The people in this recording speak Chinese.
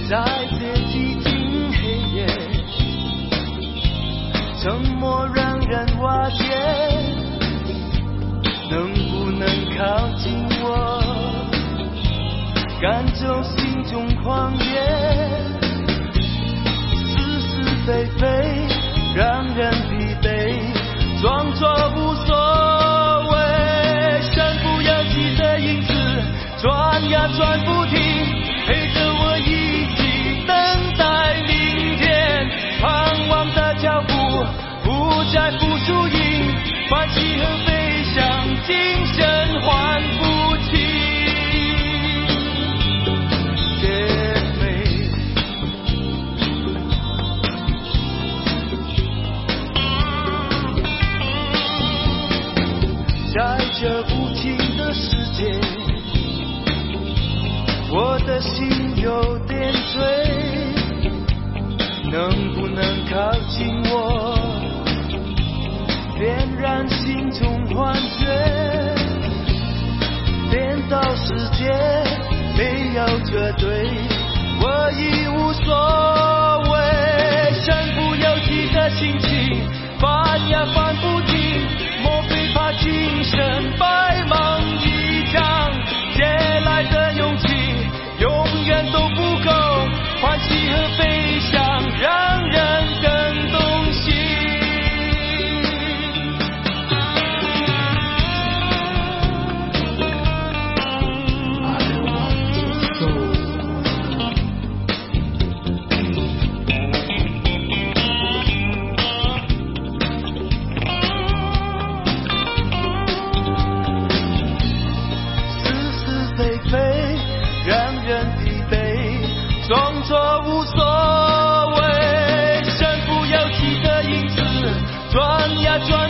在这寂静黑夜，沉默让人瓦解，能不能靠近我，赶走心中狂野，是是非非让人疲惫，装作无所谓，身不由己的影子转呀转不停，陪着我一起等待明天，盼望的脚步不再付输赢，欢喜和悲伤今生还不清。在这无情的世界，我的心有点醉，能不能靠近我，点燃心中幻觉，颠倒世界没有绝对，我已无所谓，身不由己的心情翻呀翻不停，莫非怕今生白忙一场，借来的勇气永远都不够，欢喜和悲伤让人更动心。装作无所谓，身不由己的影子转呀转